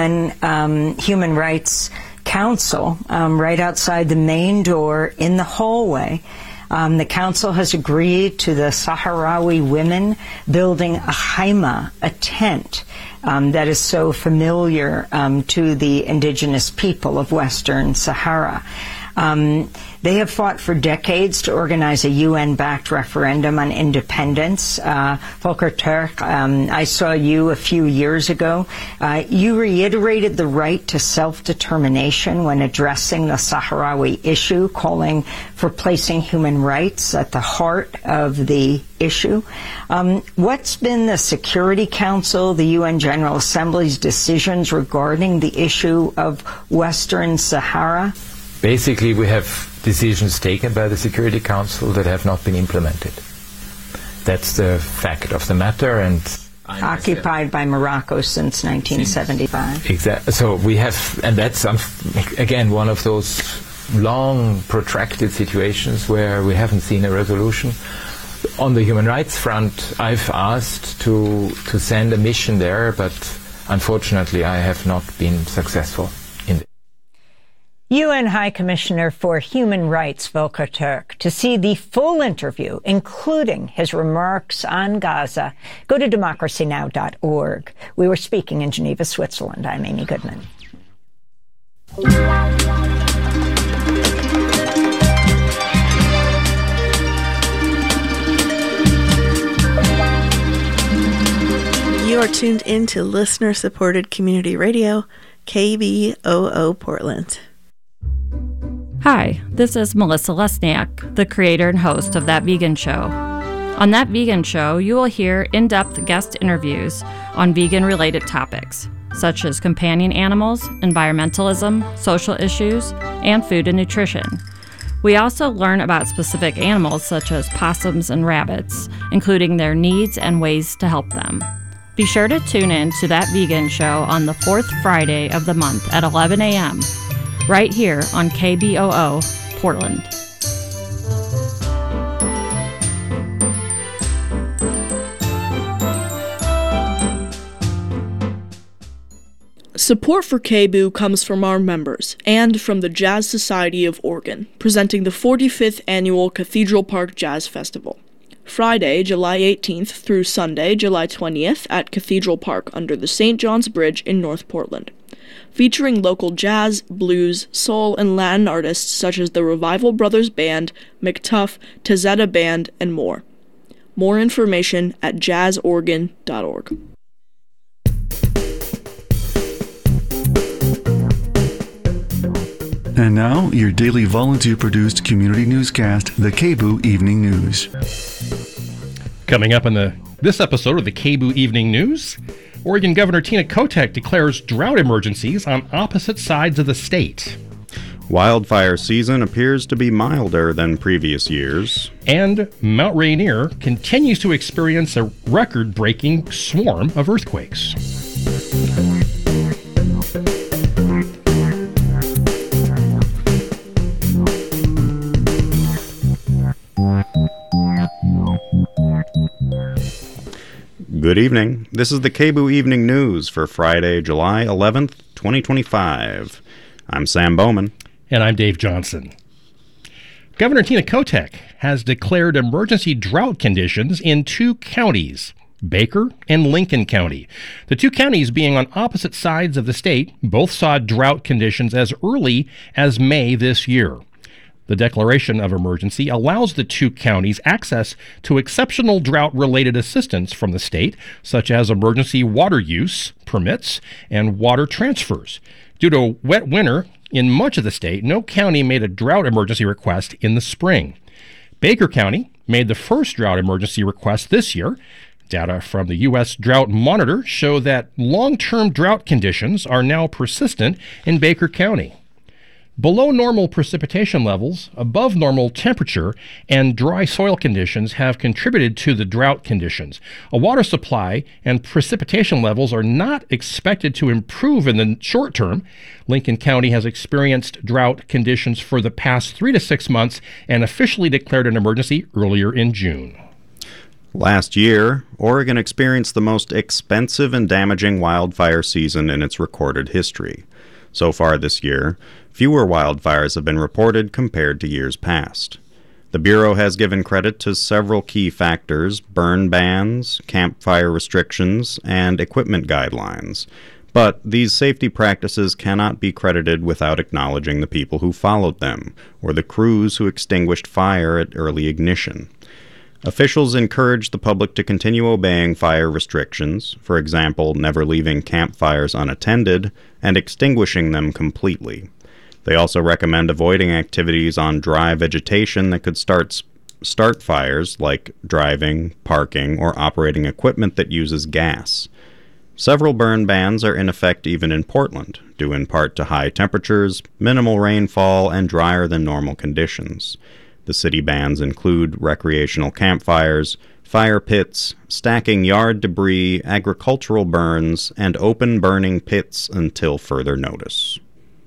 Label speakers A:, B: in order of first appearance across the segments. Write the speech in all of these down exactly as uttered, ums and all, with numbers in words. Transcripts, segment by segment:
A: N um, Human Rights Council um, right outside the main door in the hallway. Um, the council has agreed to the Sahrawi women building a haima, a tent, um, that is so familiar um, to the indigenous people of Western Sahara. Um, they have fought for decades to organize a U N-backed referendum on independence. Uh, Volker Turk, um, I saw you a few years ago. Uh, you reiterated the right to self-determination when addressing the Sahrawi issue, calling for placing human rights at the heart of the issue. Um, what's been the Security Council, the U N General Assembly's decisions regarding the issue of Western Sahara?
B: Basically, we have decisions taken by the Security Council that have not been implemented. That's the fact of the matter, and
A: occupied by Morocco since nineteen seventy-five.
B: Exactly. So we have, and that's um, again one of those long, protracted situations where we haven't seen a resolution. On the human rights front, I've asked to to send a mission there, but unfortunately, I have not been successful.
A: U N High Commissioner for Human Rights Volker Turk. To see the full interview, including his remarks on Gaza, go to democracy now dot org. We were speaking in Geneva, Switzerland. I'm Amy Goodman.
C: You are tuned in to listener-supported community radio, K B O O Portland.
D: Hi, this is Melissa Lesniak, the creator and host of That Vegan Show. On That Vegan Show, you will hear in-depth guest interviews on vegan-related topics, such as companion animals, environmentalism, social issues, and food and nutrition. We also learn about specific animals such as possums and rabbits, including their needs and ways to help them. Be sure to tune in to That Vegan Show on the fourth Friday of the month at eleven a.m., right here on K B O O Portland.
E: Support for K B O O comes from our members and from the Jazz Society of Oregon, presenting the forty-fifth Annual Cathedral Park Jazz Festival. Friday, July eighteenth through Sunday, July twentieth at Cathedral Park under the Saint John's Bridge in North Portland. Featuring local jazz, blues, soul, and Latin artists such as the Revival Brothers Band, McTuff, Tazetta Band, and more. More information at jazz oregon dot org.
F: And now, your daily volunteer-produced community newscast, the K B O O Evening News.
G: Coming up in the this episode of the K B O O Evening News, Oregon Governor Tina Kotek declares drought emergencies on opposite sides of the state.
H: Wildfire season appears to be milder than previous years.
G: And Mount Rainier continues to experience a record-breaking swarm of earthquakes.
H: Good evening. This is the K B O O Evening News for Friday, July eleventh, twenty twenty-five. I'm Sam Bowman.
G: And I'm Dave Johnson. Governor Tina Kotek has declared emergency drought conditions in two counties, Baker and Lincoln County. The two counties being on opposite sides of the state both saw drought conditions as early as May this year. The declaration of emergency allows the two counties access to exceptional drought-related assistance from the state, such as emergency water use permits and water transfers. Due to a wet winter in much of the state, no county made a drought emergency request in the spring. Baker County made the first drought emergency request this year. Data from the U S Drought Monitor show that long-term drought conditions are now persistent in Baker County. Below normal precipitation levels, above normal temperature, and dry soil conditions have contributed to the drought conditions. A water supply and precipitation levels are not expected to improve in the short term. Lincoln County has experienced drought conditions for the past three to six months and officially declared an emergency earlier in June.
H: Last year, Oregon experienced the most expensive and damaging wildfire season in its recorded history. So far this year, fewer wildfires have been reported compared to years past. The Bureau has given credit to several key factors: burn bans, campfire restrictions, and equipment guidelines. But these safety practices cannot be credited without acknowledging the people who followed them, or the crews who extinguished fire at early ignition. Officials encourage the public to continue obeying fire restrictions, for example, never leaving campfires unattended and extinguishing them completely. They also recommend avoiding activities on dry vegetation that could start start fires, like driving, parking, or operating equipment that uses gas. Several burn bans are in effect even in Portland, due in part to high temperatures, minimal rainfall, and drier than normal conditions. The city bans include recreational campfires, fire pits, stacking yard debris, agricultural burns, and open burning pits until further notice.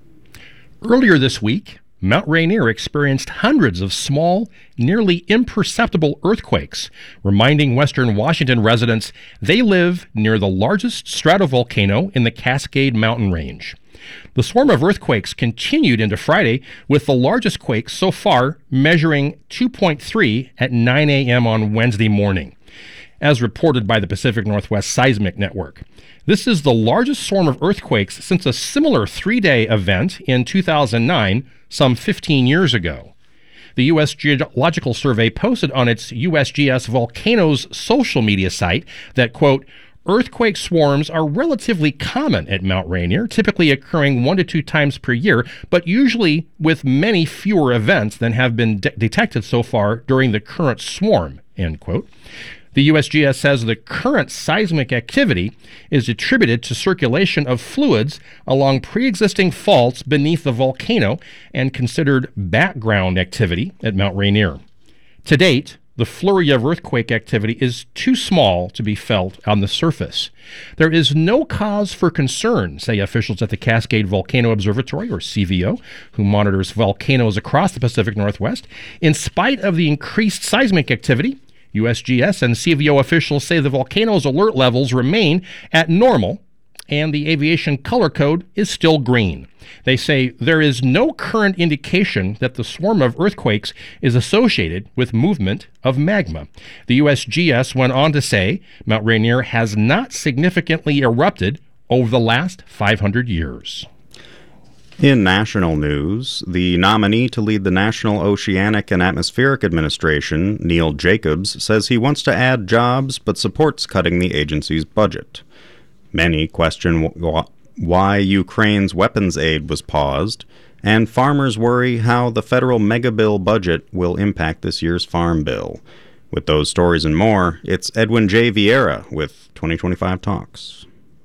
G: Earlier this week, Mount Rainier experienced hundreds of small, nearly imperceptible earthquakes, reminding Western Washington residents they live near the largest stratovolcano in the Cascade Mountain Range. The swarm of earthquakes continued into Friday, with the largest quake so far measuring two point three at nine a.m. on Wednesday morning, as reported by the Pacific Northwest Seismic Network. This is the largest swarm of earthquakes since a similar three-day event in two thousand nine, some fifteen years ago. The U S Geological Survey posted on its U S G S Volcanoes social media site that, quote, earthquake swarms are relatively common at Mount Rainier, typically occurring one to two times per year, but usually with many fewer events than have been de- detected so far during the current swarm, end quote. The U S G S says the current seismic activity is attributed to circulation of fluids along pre-existing faults beneath the volcano and considered background activity at Mount Rainier. To date, the flurry of earthquake activity is too small to be felt on the surface. There is no cause for concern, say officials at the Cascade Volcano Observatory, or C V O, who monitors volcanoes across the Pacific Northwest. In spite of the increased seismic activity, U S G S and C V O officials say the volcano's alert levels remain at normal, and the aviation color code is still green. They say there is no current indication that the swarm of earthquakes is associated with movement of magma. The U S G S went on to say Mount Rainier has not significantly erupted over the last five hundred years.
H: In national news, the nominee to lead the National Oceanic and Atmospheric Administration, Neil Jacobs, says he wants to add jobs but supports cutting the agency's budget. Many question wh- why Ukraine's weapons aid was paused, and farmers worry how the federal megabill budget will impact this year's farm bill. With those stories and more, it's Edwin J. Vieira with twenty twenty-five Talks.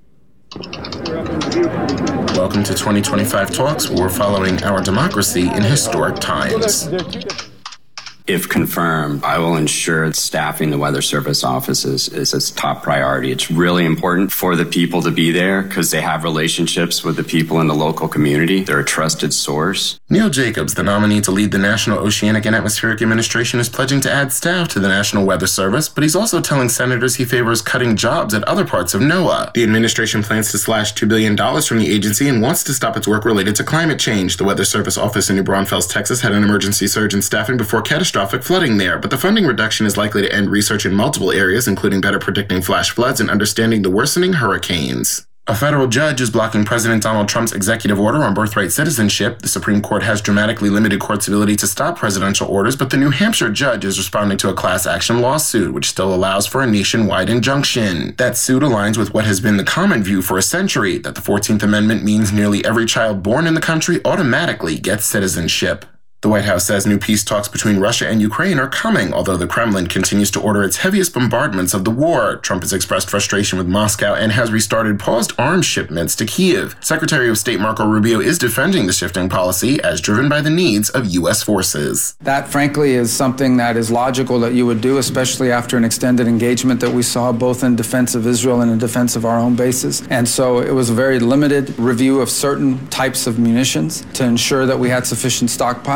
I: Welcome to twenty twenty-five Talks, where we're following our democracy in historic times.
J: If confirmed, I will ensure staffing the Weather Service offices is its top priority. It's really important for the people to be there because they have relationships with the people in the local community. They're a trusted source.
I: Neil Jacobs, the nominee to lead the National Oceanic and Atmospheric Administration, is pledging to add staff to the National Weather Service, but he's also telling senators he favors cutting jobs at other parts of NOAA. The administration plans to slash two billion dollars from the agency and wants to stop its work related to climate change. The Weather Service office in New Braunfels, Texas, had an emergency surge in staffing before catastrophic flooding there, but the funding reduction is likely to end research in multiple areas, including better predicting flash floods and understanding the worsening hurricanes. A federal judge is blocking President Donald Trump's executive order on birthright citizenship. The Supreme Court has dramatically limited courts' ability to stop presidential orders, but the New Hampshire judge is responding to a class action lawsuit, which still allows for a nationwide injunction. That suit aligns with what has been the common view for a century, that the fourteenth Amendment means nearly every child born in the country automatically gets citizenship. The White House says new peace talks between Russia and Ukraine are coming, although the Kremlin continues to order its heaviest bombardments of the war. Trump has expressed frustration with Moscow and has restarted paused arms shipments to Kyiv. Secretary of State Marco Rubio is defending the shifting policy as driven by the needs of U S forces.
K: That, frankly, is something that is logical that you would do, especially after an extended engagement that we saw both in defense of Israel and in defense of our own bases. And so it was a very limited review of certain types of munitions to ensure that we had sufficient stockpiles.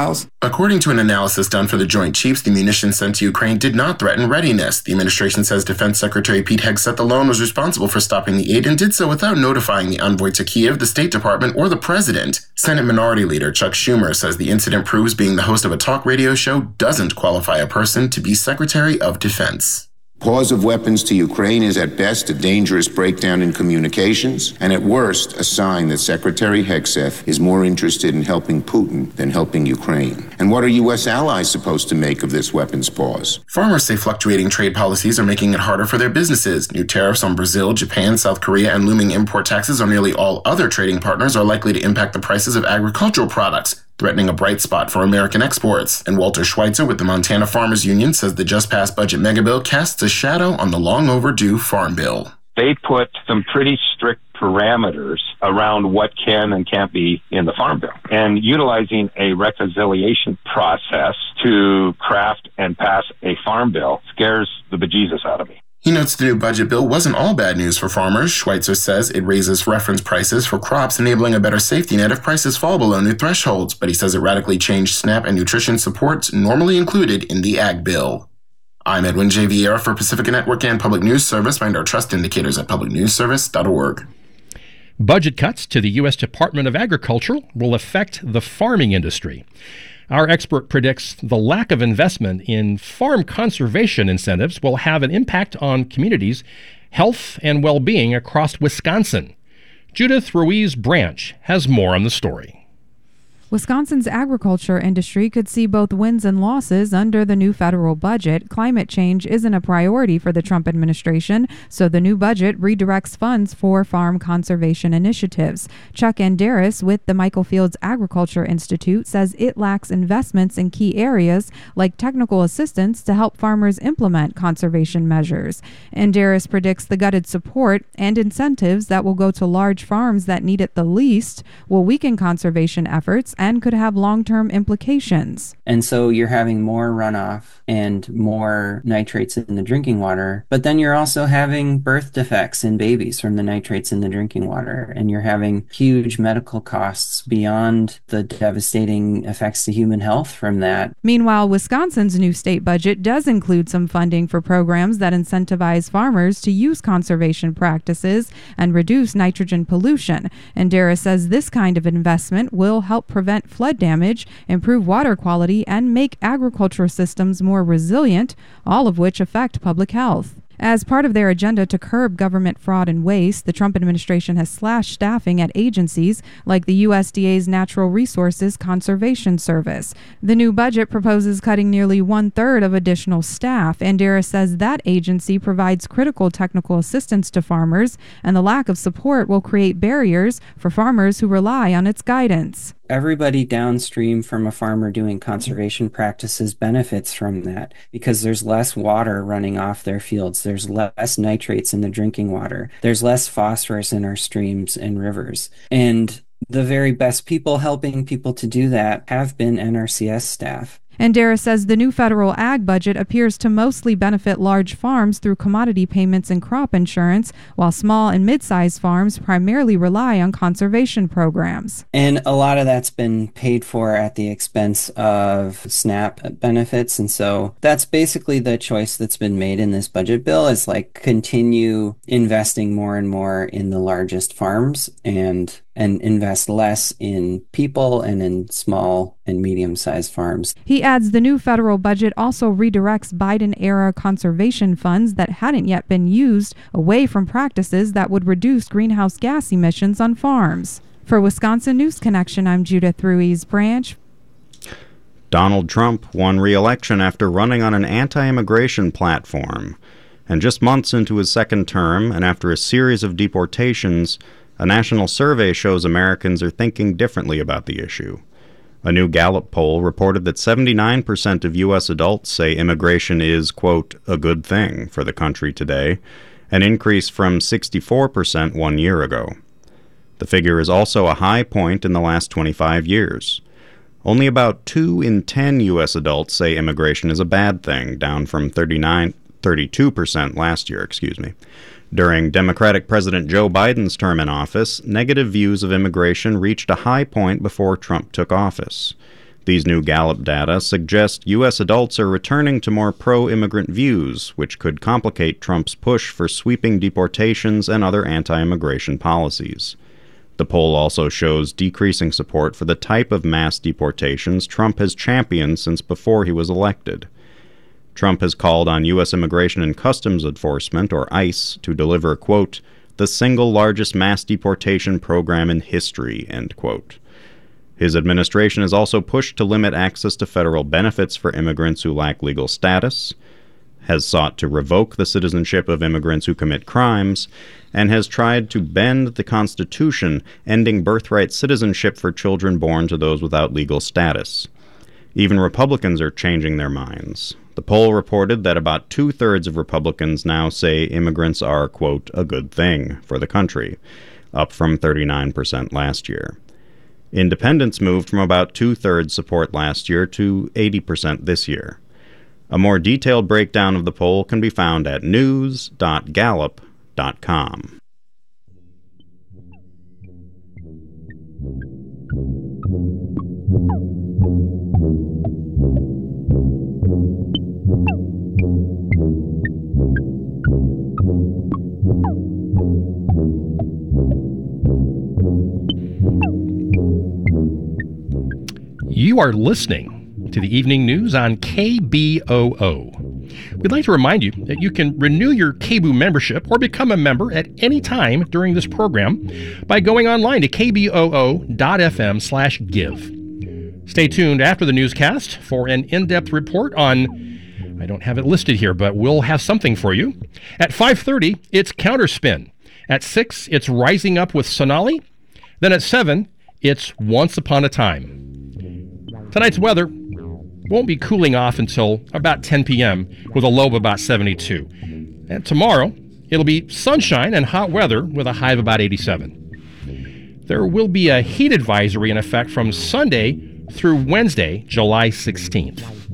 L: miles.
I: According to an analysis done for the Joint Chiefs, the munitions sent to Ukraine did not threaten readiness. The administration says Defense Secretary Pete Hegseth alone was responsible for stopping the aid and did so without notifying the envoy to Kiev, the State Department, or the President. Senate Minority Leader Chuck Schumer says the incident proves being the host of a talk radio show doesn't qualify a person to be Secretary of Defense.
M: Pause of weapons to Ukraine is at best a dangerous breakdown in communications, and at worst, a sign that Secretary Hegseth is more interested in helping Putin than helping Ukraine. And what are U S allies supposed to make of this weapons pause?
I: Farmers say fluctuating trade policies are making it harder for their businesses. New tariffs on Brazil, Japan, South Korea, and looming import taxes on nearly all other trading partners are likely to impact the prices of agricultural products, threatening a bright spot for American exports. And Walter Schweitzer with the Montana Farmers Union says the just-passed budget megabill casts a shadow on the long-overdue Farm Bill.
N: They put some pretty strict parameters around what can and can't be in the Farm Bill. And utilizing a reconciliation process to craft and pass a Farm Bill scares the bejesus out of me.
I: He notes the new budget bill wasn't all bad news for farmers. Schweitzer says it raises reference prices for crops, enabling a better safety net if prices fall below new thresholds, but he says it radically changed SNAP and nutrition supports normally included in the Ag Bill. I'm Edwin J. Vieira for Pacifica Network and Public News Service. Find our trust indicators at public news service dot org.
G: Budget cuts to the U S Department of Agriculture will affect the farming industry. Our expert predicts the lack of investment in farm conservation incentives will have an impact on communities' health and well-being across Wisconsin. Judith Ruiz Branch has more on the story.
O: Wisconsin's agriculture industry could see both wins and losses under the new federal budget. Climate change isn't a priority for the Trump administration, so the new budget redirects funds for farm conservation initiatives. Chuck Anderis with the Michael Fields Agriculture Institute says it lacks investments in key areas like technical assistance to help farmers implement conservation measures. Anderis predicts the gutted support and incentives that will go to large farms that need it the least will weaken conservation efforts and could have long-term implications.
P: And so you're having more runoff and more nitrates in the drinking water, but then you're also having birth defects in babies from the nitrates in the drinking water, and you're having huge medical costs beyond the devastating effects to human health from that.
O: Meanwhile, Wisconsin's new state budget does include some funding for programs that incentivize farmers to use conservation practices and reduce nitrogen pollution. And Dara says this kind of investment will help prevent flood damage, improve water quality, and make agricultural systems more resilient, all of which affect public health. As part of their agenda to curb government fraud and waste, the Trump administration has slashed staffing at agencies like the U S D A's Natural Resources Conservation Service. The new budget proposes cutting nearly one-third of additional staff. Andera says that agency provides critical technical assistance to farmers, and the lack of support will create barriers for farmers who rely on its guidance.
P: Everybody downstream from a farmer doing conservation practices benefits from that because there's less water running off their fields. There's less nitrates in the drinking water. There's less phosphorus in our streams and rivers. And the very best people helping people to do that have been N R C S staff.
O: And Dara says the new federal ag budget appears to mostly benefit large farms through commodity payments and crop insurance, while small and mid-sized farms primarily rely on conservation programs.
P: And a lot of that's been paid for at the expense of SNAP benefits. And so that's basically the choice that's been made in this budget bill is like continue investing more and more in the largest farms and and invest less in people and in small and medium-sized farms.
O: He adds the new federal budget also redirects Biden-era conservation funds that hadn't yet been used away from practices that would reduce greenhouse gas emissions on farms. For Wisconsin News Connection, I'm Judith Ruiz Branch.
H: Donald Trump won re-election after running on an anti-immigration platform. And just months into his second term, and after a series of deportations, a national survey shows Americans are thinking differently about the issue. A new Gallup poll reported that seventy-nine percent of U S adults say immigration is, quote, a good thing for the country today, an increase from sixty-four percent one year ago. The figure is also a high point in the last twenty-five years. Only about two in ten U S adults say immigration is a bad thing, down from thirty-nine, thirty-two percent last year, excuse me. During Democratic President Joe Biden's term in office, negative views of immigration reached a high point before Trump took office. These new Gallup data suggest U S adults are returning to more pro-immigrant views, which could complicate Trump's push for sweeping deportations and other anti-immigration policies. The poll also shows decreasing support for the type of mass deportations Trump has championed since before he was elected. Trump has called on U S Immigration and Customs Enforcement, or ICE, to deliver, quote, the single largest mass deportation program in history, end quote. His administration has also pushed to limit access to federal benefits for immigrants who lack legal status, has sought to revoke the citizenship of immigrants who commit crimes, and has tried to bend the Constitution, ending birthright citizenship for children born to those without legal status. Even Republicans are changing their minds. The poll reported that about two-thirds of Republicans now say immigrants are, quote, a good thing for the country, up from thirty-nine percent last year. Independents moved from about two-thirds support last year to eighty percent this year. A more detailed breakdown of the poll can be found at news dot gallup dot com.
G: You are listening to the evening news on K B O O. We'd like to remind you that you can renew your K B O O membership or become a member at any time during this program by going online to k b o o dot f m slash give. Stay tuned after the newscast for an in-depth report on, I don't have it listed here, but we'll have something for you. At five thirty, it's Counterspin. At six, it's Rising Up with Sonali. Then at seven, it's Once Upon a Time. Tonight's weather won't be cooling off until about ten p.m. with a low of about seventy-two. And tomorrow, it'll be sunshine and hot weather with a high of about eighty-seven. There will be a heat advisory in effect from Sunday through Wednesday, July sixteenth.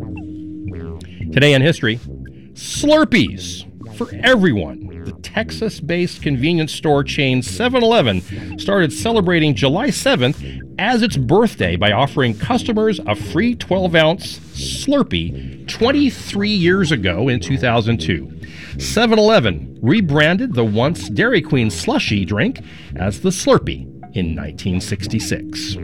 G: Today in history, Slurpees for everyone. The Texas-based convenience store chain seven eleven started celebrating July seventh as its birthday by offering customers a free twelve-ounce Slurpee twenty-three years ago in two thousand two. seven eleven rebranded the once Dairy Queen slushy drink as the Slurpee in nineteen sixty-six.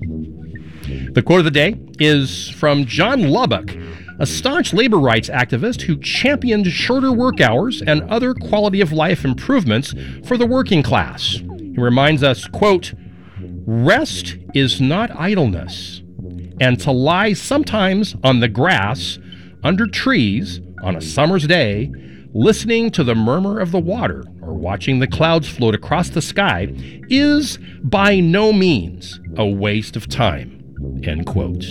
G: The quote of the day is from John Lubbock, a staunch labor rights activist who championed shorter work hours and other quality of life improvements for the working class. He reminds us, quote, rest is not idleness, and to lie sometimes on the grass, under trees, on a summer's day, listening to the murmur of the water or watching the clouds float across the sky is by no means a waste of time, end quote.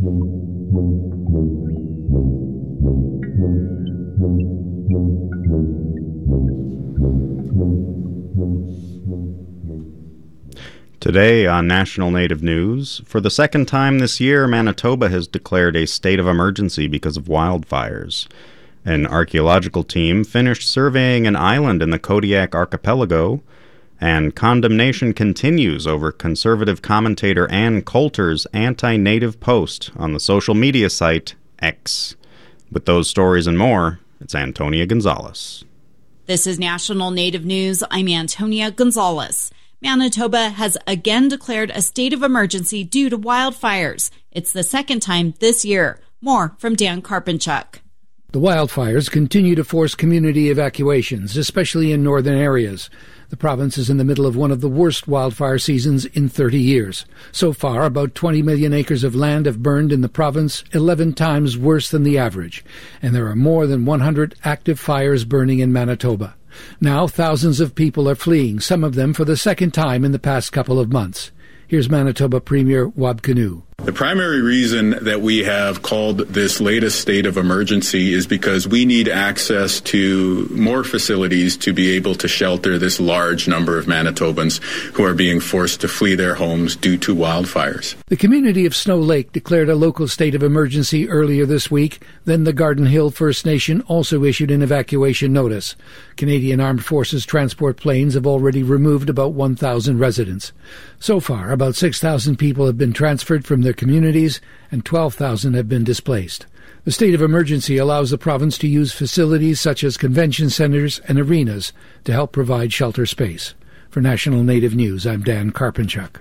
H: Today on National Native News, for the second time this year, Manitoba has declared a state of emergency because of wildfires. An archaeological team finished surveying an island in the Kodiak Archipelago, and condemnation continues over conservative commentator Ann Coulter's anti-native post on the social media site X. With those stories and more, it's Antonia Gonzalez.
L: This is National Native News. I'm Antonia Gonzalez. Manitoba has again declared a state of emergency due to wildfires. It's the second time this year. More from Dan Karpinchuk.
Q: The wildfires continue to force community evacuations, especially in northern areas. The province is in the middle of one of the worst wildfire seasons in thirty years. So far, about twenty million acres of land have burned in the province, eleven times worse than the average. And there are more than one hundred active fires burning in Manitoba. Now, thousands of people are fleeing, some of them for the second time in the past couple of months. Here's Manitoba Premier Wab Kinew.
R: The primary reason that we have called this latest state of emergency is because we need access to more facilities to be able to shelter this large number of Manitobans who are being forced to flee their homes due to wildfires.
Q: The community of Snow Lake declared a local state of emergency earlier this week. Then the Garden Hill First Nation also issued an evacuation notice. Canadian Armed Forces transport planes have already removed about one thousand residents. So far, about six thousand people have been transferred from their communities, and twelve thousand have been displaced. The state of emergency allows the province to use facilities such as convention centers and arenas to help provide shelter space. For National Native News, I'm Dan Karpinchuk.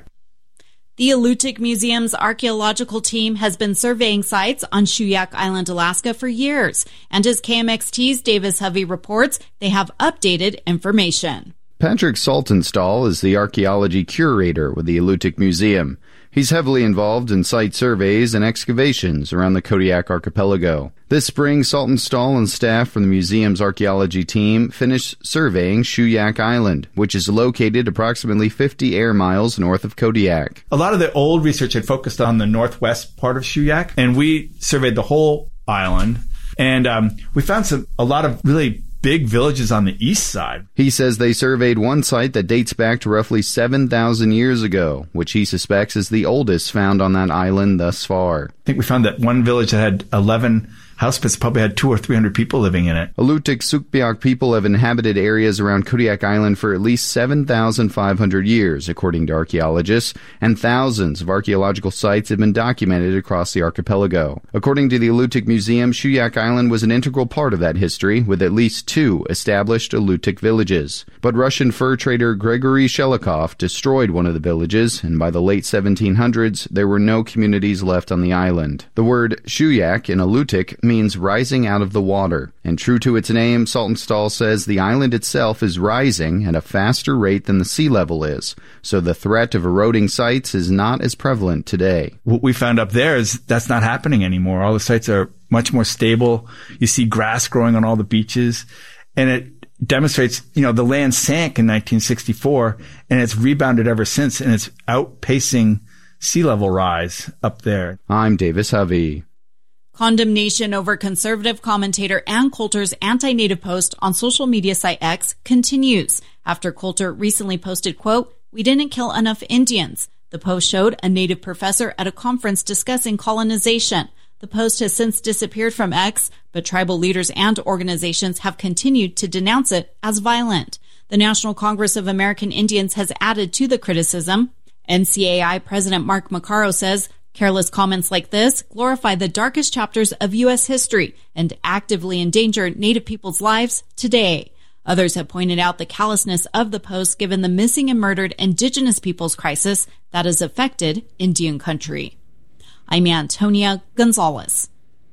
L: The Alutiiq Museum's archaeological team has been surveying sites on Shuyak Island, Alaska for years. And as K M X T's Davis Hovey reports, they have updated information.
S: Patrick Saltonstall is the archaeology curator with the Alutiiq Museum. He's heavily involved in site surveys and excavations around the Kodiak archipelago. This spring, Saltonstall and staff from the museum's archaeology team finished surveying Shuyak Island, which is located approximately fifty air miles north of Kodiak.
T: A lot of the old research had focused on the northwest part of Shuyak, and we surveyed the whole island, and um, we found some a lot of really big villages on the east side.
S: He says they surveyed one site that dates back to roughly seven thousand years ago, which he suspects is the oldest found on that island thus far.
T: I think we found that one village that had eleven house pits probably had two or three hundred people living in it.
S: Alutiiq Sugpiaq people have inhabited areas around Kodiak Island for at least seven thousand five hundred years, according to archaeologists, and thousands of archaeological sites have been documented across the archipelago. According to the Alutiiq Museum, Shuyak Island was an integral part of that history, with at least two established Alutiiq villages. But Russian fur trader Gregory Shelikov destroyed one of the villages, and by the late seventeen hundreds, there were no communities left on the island. The word Shuyak in Alutiiq means rising out of the water, and true to its name, Saltonstall says the island itself is rising at a faster rate than the sea level is, so the threat of eroding sites is not as prevalent today.
T: What we found up there is that's not happening anymore. All the sites are much more stable. You see grass growing on all the beaches, and it demonstrates, you know, the land sank in nineteen sixty-four, and it's rebounded ever since, and it's outpacing sea level rise up there.
S: I'm Davis Hovey.
L: Condemnation over conservative commentator Ann Coulter's anti-Native post on social media site X continues after Coulter recently posted, quote, "We didn't kill enough Indians." The post showed a Native professor at a conference discussing colonization. The post has since disappeared from X, but tribal leaders and organizations have continued to denounce it as violent. The National Congress of American Indians has added to the criticism. N C A I President Mark Maccaro says, "Careless comments like this glorify the darkest chapters of U S history and actively endanger Native people's lives today." Others have pointed out the callousness of the post given the missing and murdered Indigenous peoples crisis that has affected Indian country. I'm Antonia Gonzalez.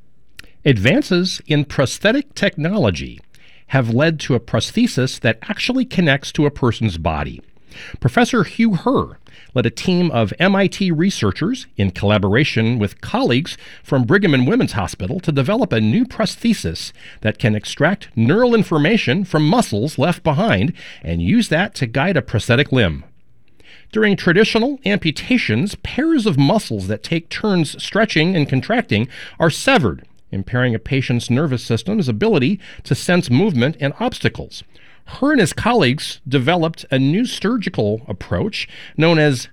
G: Advances in prosthetic technology have led to a prosthesis that actually connects to a person's body. Professor Hugh Herr led a team of M I T researchers in collaboration with colleagues from Brigham and Women's Hospital to develop a new prosthesis that can extract neural information from muscles left behind and use that to guide a prosthetic limb. During traditional amputations, pairs of muscles that take turns stretching and contracting are severed, impairing a patient's nervous system's ability to sense movement and obstacles. Herr and his colleagues developed a new surgical approach known as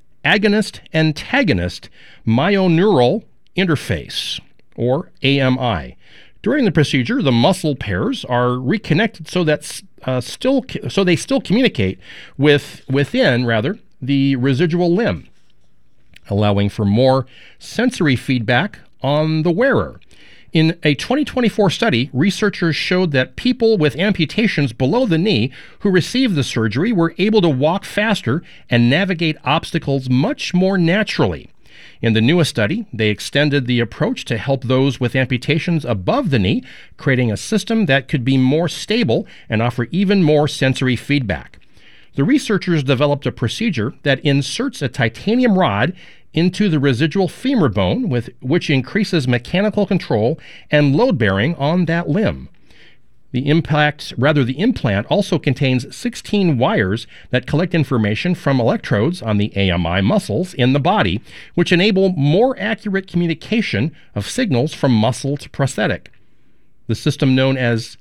G: agonist-antagonist myoneural interface, or A M I. During the procedure, the muscle pairs are reconnected so that uh, still so they still communicate with within rather the residual limb, allowing for more sensory feedback on the wearer. In a twenty twenty-four study, researchers showed that people with amputations below the knee who received the surgery were able to walk faster and navigate obstacles much more naturally. In the newest study, they extended the approach to help those with amputations above the knee, creating a system that could be more stable and offer even more sensory feedback. The researchers developed a procedure that inserts a titanium rod into the residual femur bone, with which increases mechanical control and load bearing on that limb. The impact, rather the implant also contains sixteen wires that collect information from electrodes on the A M I muscles in the body, which enable more accurate communication of signals from muscle to prosthetic. The system known as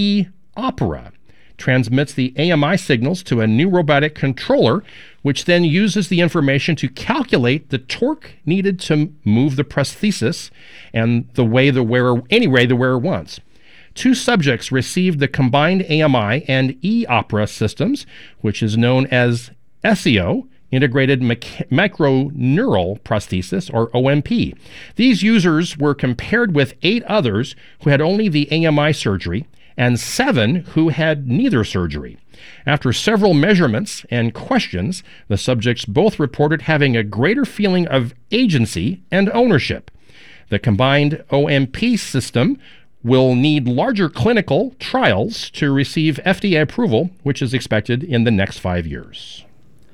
G: e-Opera transmits the A M I signals to a new robotic controller, which then uses the information to calculate the torque needed to move the prosthesis and the way the wearer, any way the wearer wants. Two subjects received the combined A M I and e-Opera systems, which is known as S E O integrated Mic- microneural prosthesis, or O M P. These users were compared with eight others who had only the A M I surgery and seven who had neither surgery. After several measurements and questions, the subjects both reported having a greater feeling of agency and ownership. The combined O M P system will need larger clinical trials to receive F D A approval, which is expected in the next five years.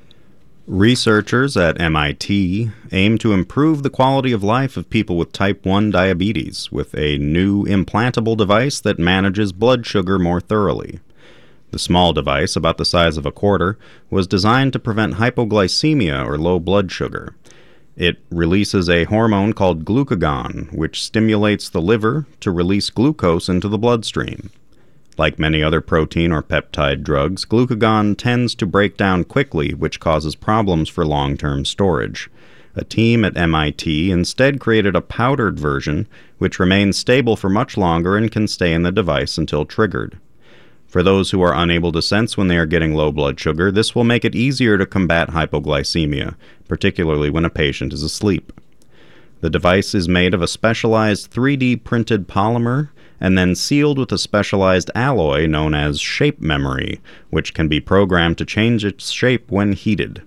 H: Researchers at M I T aim to improve the quality of life of people with type one diabetes with a new implantable device that manages blood sugar more thoroughly. The small device, about the size of a quarter, was designed to prevent hypoglycemia or low blood sugar. It releases a hormone called glucagon, which stimulates the liver to release glucose into the bloodstream. Like many other protein or peptide drugs, glucagon tends to break down quickly, which causes problems for long-term storage. A team at M I T instead created a powdered version, which remains stable for much longer and can stay in the device until triggered. For those who are unable to sense when they are getting low blood sugar, this will make it easier to combat hypoglycemia, particularly when a patient is asleep. The device is made of a specialized three D printed polymer and then sealed with a specialized alloy known as shape memory, which can be programmed to change its shape when heated.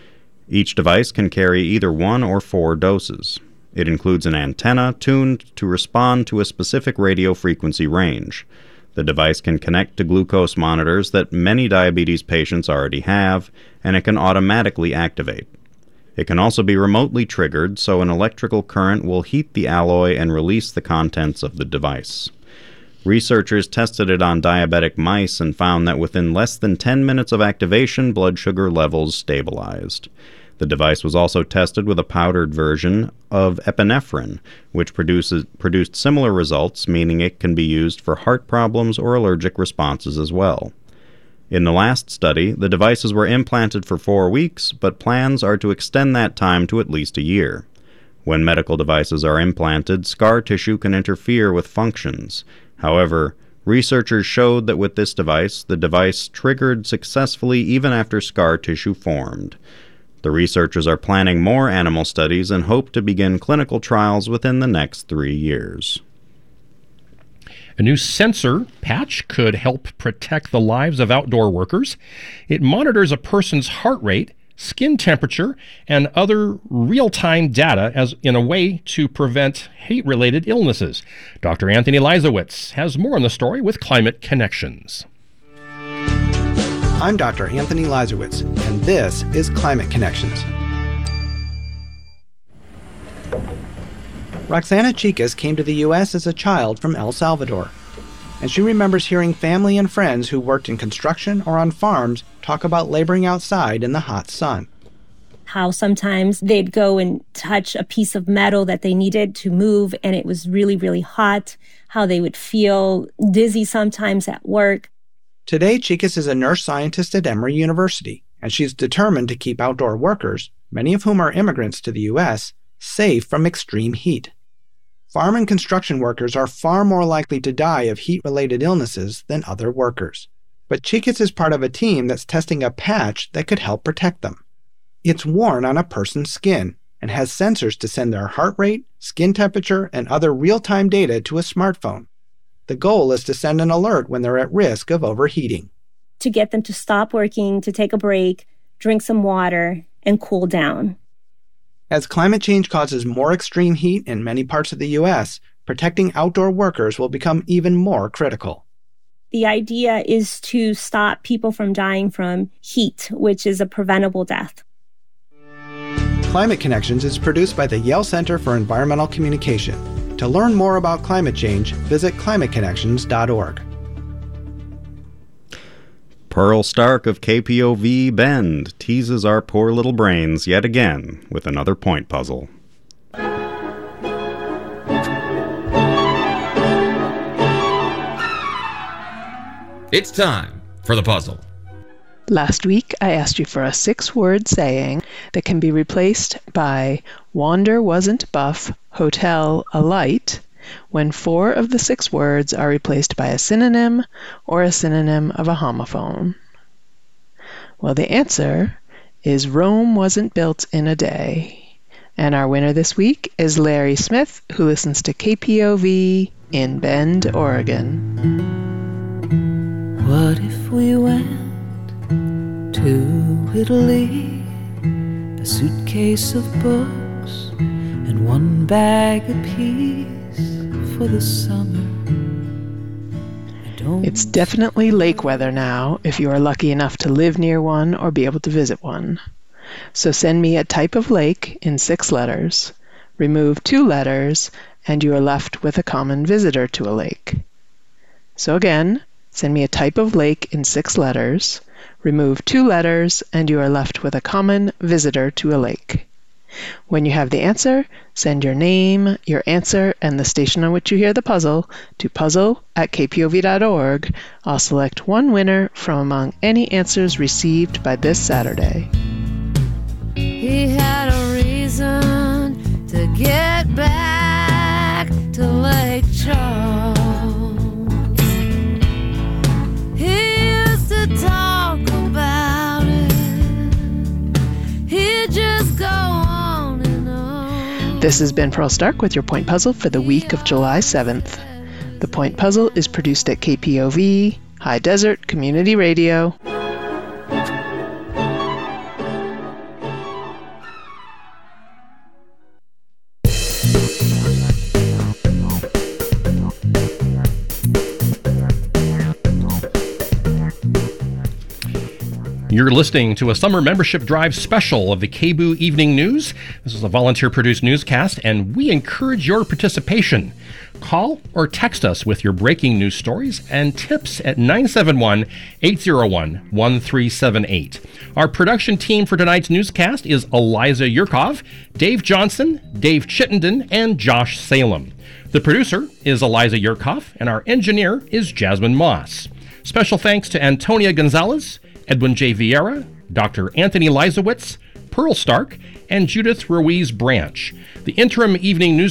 H: Each device can carry either one or four doses. It includes an antenna tuned to respond to a specific radio frequency range. The device can connect to glucose monitors that many diabetes patients already have, and it can automatically activate. It can also be remotely triggered, so an electrical current will heat the alloy and release the contents of the device. Researchers tested it on diabetic mice and found that within less than ten minutes of activation, blood sugar levels stabilized. The device was also tested with a powdered version of epinephrine, which produces, produced similar results, meaning it can be used for heart problems or allergic responses as well. In the last study, the devices were implanted for four weeks, but plans are to extend that time to at least a year. When medical devices are implanted, scar tissue can interfere with functions. However, researchers showed that with this device, the device triggered successfully even after scar tissue formed. The researchers are planning more animal studies and hope to begin clinical trials within the next three years.
G: A new sensor patch could help protect the lives of outdoor workers. It monitors a person's heart rate, skin temperature, and other real-time data as in a way to prevent heat-related illnesses. Doctor Anthony Leisowitz has more on the story with Climate Connections.
U: I'm Doctor Anthony Leisowitz, and this is Climate Connections. Roxana Chicas came to the U S as a child from El Salvador, and she remembers hearing family and friends who worked in construction or on farms talk about laboring outside in the hot sun.
V: How sometimes they'd go and touch a piece of metal that they needed to move, and it was really, really hot. How they would feel dizzy sometimes at work.
U: Today, Chicas is a nurse scientist at Emory University, and she's determined to keep outdoor workers, many of whom are immigrants to the U S, safe from extreme heat. Farm and construction workers are far more likely to die of heat-related illnesses than other workers. But Chicas is part of a team that's testing a patch that could help protect them. It's worn on a person's skin and has sensors to send their heart rate, skin temperature, and other real-time data to a smartphone. The goal is to send an alert when they're at risk of overheating.
V: To get them to stop working, to take a break, drink some water, and cool down.
U: As climate change causes more extreme heat in many parts of the U S, protecting outdoor workers will become even more critical.
V: The idea is to stop people from dying from heat, which is a preventable death.
U: Climate Connections is produced by the Yale Center for Environmental Communication. To learn more about climate change, visit climate connections dot org.
H: Pearl Stark of K P O V Bend teases our poor little brains yet again with another point puzzle.
W: It's time for the puzzle.
X: Last week, I asked you for a six-word saying that can be replaced by wander wasn't buff, hotel a light, when four of the six words are replaced by a synonym or a synonym of a homophone. Well, the answer is Rome Wasn't Built in a Day. And our winner this week is Larry Smith, who listens to K P O V in Bend, Oregon.
A: What if we went to Italy? A suitcase of books and one bag apiece for the summer.
X: It's definitely lake weather now, if you are lucky enough to live near one or be able to visit one. So send me a type of lake in six letters, remove two letters, and you are left with a common visitor to a lake. So again, send me a type of lake in six letters, remove two letters, and you are left with a common visitor to a lake. When you have the answer, send your name, your answer, and the station on which you hear the puzzle to puzzle at k p o v dot org. I'll select one winner from among any answers received by this Saturday.
A: He had a reason to get back to Lake Charles. He used to talk about it. He'd just go on and on.
X: This has been Pearl Stark with your point puzzle for the week of July seventh. The point puzzle is produced at K P O V, High Desert Community Radio.
G: You're listening to a summer membership drive special of the K B O O Evening News. This is a volunteer-produced newscast, and we encourage your participation. Call or text us with your breaking news stories and tips at nine seven one, eight zero one, one three seven eight. Our production team for tonight's newscast is Eliza Yurkov, Dave Johnson, Dave Chittenden, and Josh Salem. The producer is Eliza Yurkov, and our engineer is Jasmine Moss. Special thanks to Antonia Gonzalez, Edwin J. Vieira, Doctor Anthony Leisowitz, Pearl Stark, and Judith Ruiz Branch. The interim evening news